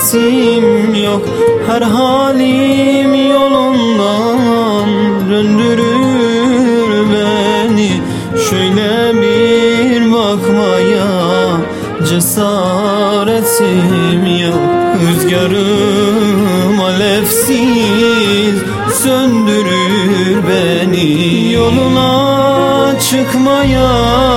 cesaretim yok. Her halim yolundan döndürür beni. Şöyle bir bakmaya cesaretim yok. Rüzgarım alevsiz söndürür beni. Yoluna çıkmaya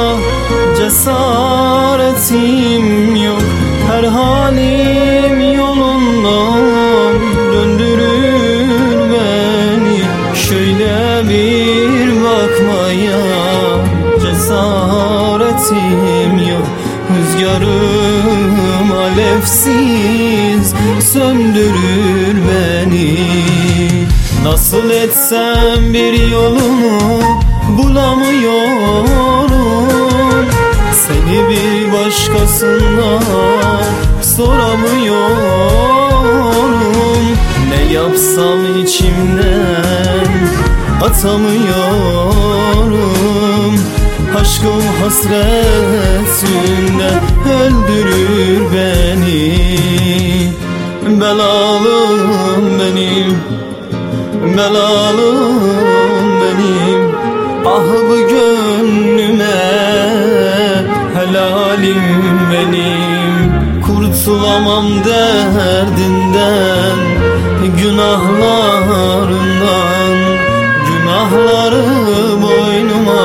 cesaretim yok. Her halim yolundan döndürür beni. Şöyle bir bakmaya cesaretim yok. Rüzgarım alevsiz söndürür beni. Nasıl etsem bir yolumu bulamıyorum. Seni bir başkasından soramıyorum. Ne yapsam içimden atamıyorum. Aşkım hasretinden öldürür beni. Belalım benim, belalım benim. Ah bu gönlüme helalim benim. Kurtulamam derdinden, günahlarından. Günahları boynuma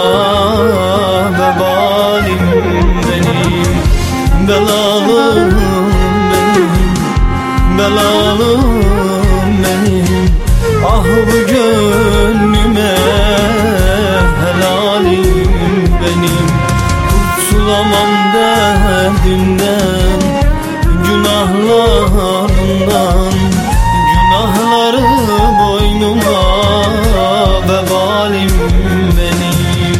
vebalim benim. Belalım benim, belalım benim. Ah bu gönlüme helalim benim. Kurtulamam derdimden, günahlarından. Günahları boynuma vebalim benim.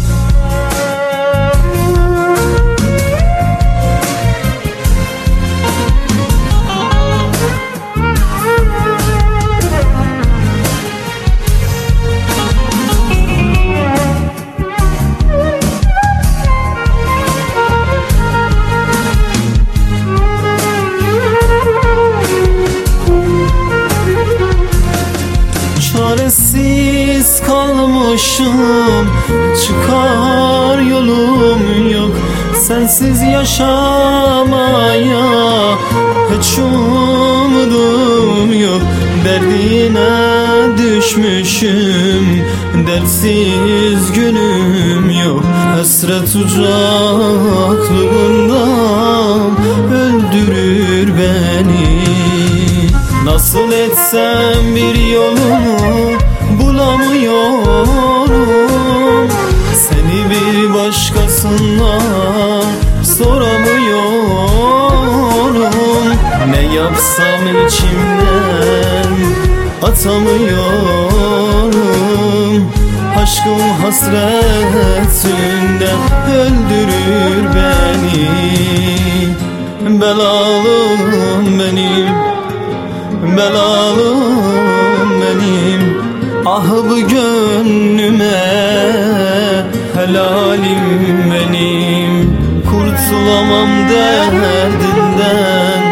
Çaresiz kalmışım, çıkar yolum yok. Sensiz yaşamaya hiç umudum yok. Derdine düşmüşüm, dertsiz günüm yok. Hasret uzaklığından öldürür beni. Nasıl etsem bir yolumu bulamıyorum. Seni bir başkasından soramıyorum. Ne yapsam içimden atamıyorum. Aşkım hasretinden öldürür beni. Belalım benim, belalım benim. Ah bu gönlüme helalim benim. Kurtulamam derdinden,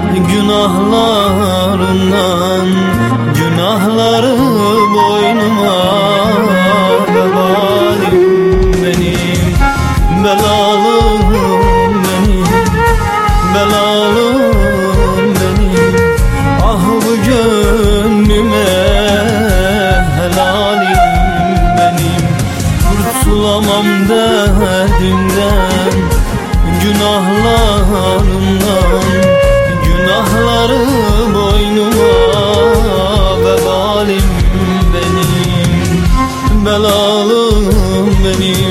günahlarından. Günahları boynuma vebalim benim. Belalım benim, belalım benim. Ah bu gönlüme helalim benim. Kurtulamam derdimden, günahlarından. Günahları boynuma vebalim benim. Belalım benim,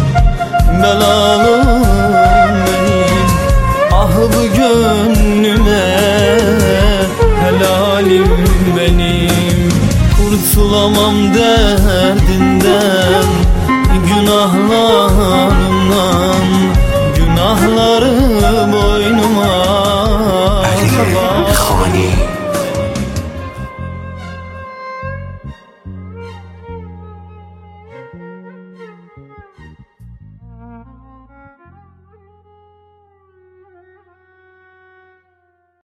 belalım benim. Ah bu gönlüme helalim benim. Kurtulamam derdinden, günahlar